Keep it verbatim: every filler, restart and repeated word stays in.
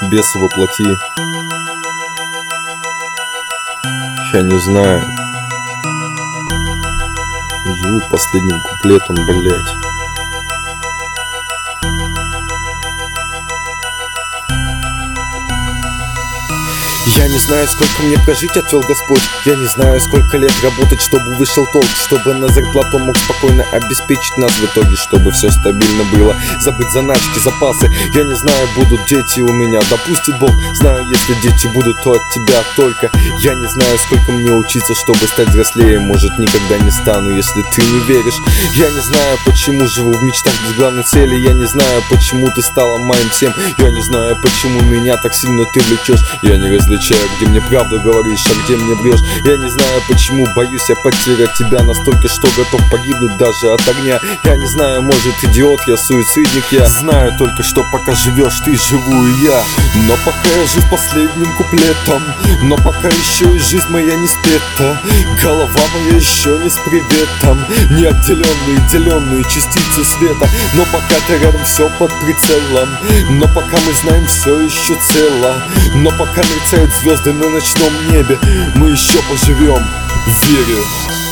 беса воплоти. Я не знаю. Живу последним куплетом, блять. Я не знаю, сколько мне прожить отвел Господь. Я не знаю, сколько лет работать, чтобы вышел толк, чтобы на зарплату мог спокойно обеспечить нас в итоге, чтобы все стабильно было. Забыть заначки, запасы. Я не знаю, будут дети у меня, допустит Бог. Знаю, если дети будут, то от тебя только. Я не знаю, сколько мне учиться, чтобы стать взрослее. Может, никогда не стану, если ты не веришь. Я не знаю, почему живу в мечтах без главной цели. Я не знаю, почему ты стала моим всем. Я не знаю, почему меня так сильно ты влечешь. Я не различаю, где мне правду говоришь, а где мне врешь. Я не знаю, почему боюсь я потерять тебя настолько, что готов погибнуть даже от огня. Я не знаю, может, идиот я, суицидник я. Знаю только, что пока живешь ты, живу и я. Но пока я жив последним куплетом, но пока еще и жизнь моя не спета, голова моя еще не с приветом, не отделенные, деленные частицы света. Но пока ты рядом, все под прицелом, но пока мы знаем, все еще цело, но пока мерцают звезды на ночном небе, мы еще поживем, верю.